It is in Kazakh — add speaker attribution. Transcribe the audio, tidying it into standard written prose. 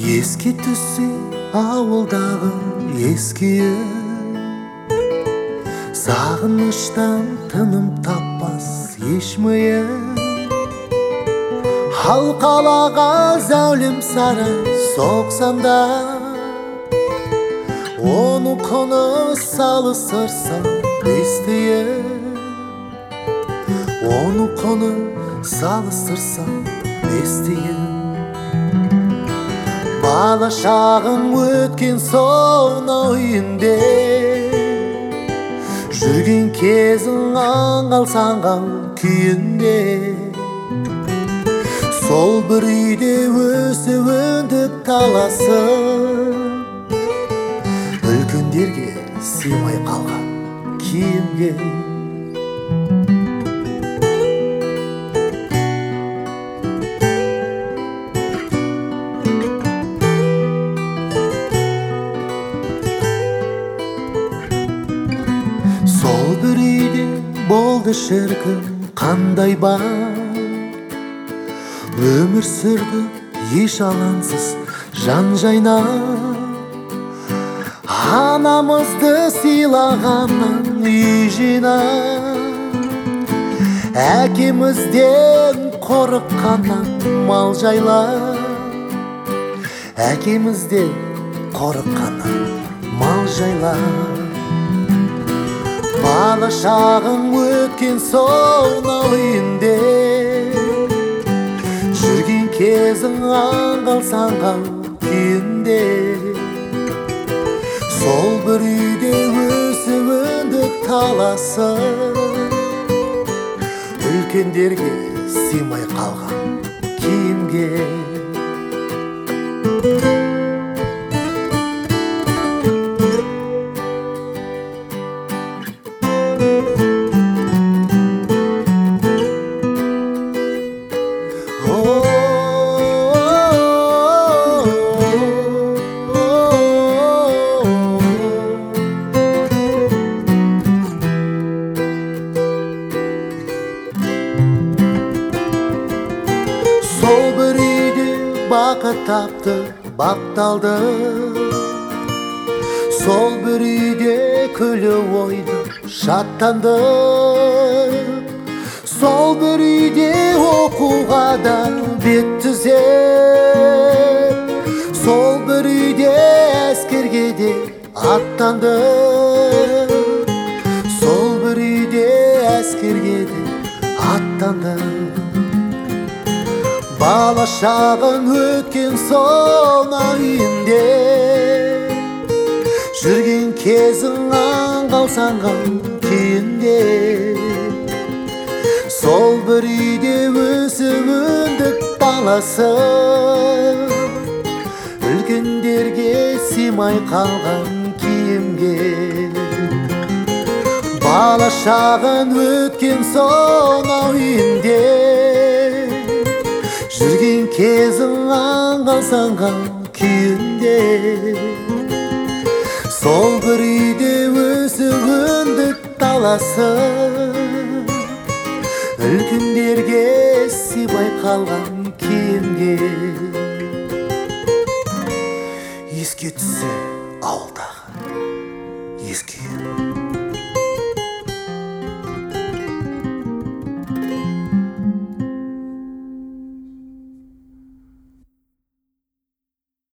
Speaker 1: Еске түссе ауылдағы ескі үй, сағыныштан тыным таппас еш миы. Ал қалаға зәулім сарай соқсанда, оны құны салыстырсам естиі. Оны құны салыстырсам естиі. Бала шағым өткен сонау үйінде, жүрген кезің аңғалсанған күйінде. Сол бір үйде өсіп өндік таласып, үлкендерге сыймай қалған киімге. Сол бір үйде болды шіркін қандай бар, өмір сүрді еш алаңсыз жан жайнап. Анамызды сыйлағаннан үй жинап, әкемізден қорыққаннан мал жайлап. Әкемізден қорыққаннан мал жайлап. Бала шағым өткен сонау үйінде, жүрген кезің аңғалсанған күйінде. Сол бір үйде өсіп өндік таласып, үлкендерге сыймай қалған киімге. Сол бір үйде бақыт тапты, бақталды. Сол бір үйде күліп ойнап шаттанды. Сол бір үйде оқуға да бет түзеп, сол бір үйде әскерге де аттанды. Сол бір үйде әскерге де аттанды. Бала шағым өткен сонау үйінде, жүрген кезің аңғалсанған күйінде. Сол бір үйде өсіп өндік таласып, үлкендерге сыймай қалған киімге. Бала шағым өткен сонау үйінде, жүрген кезің аңғалсанған күйінде. Сол бір үйде өсіп өндік таласып, үлкендерге сыймай қалған киімге. Еске түссе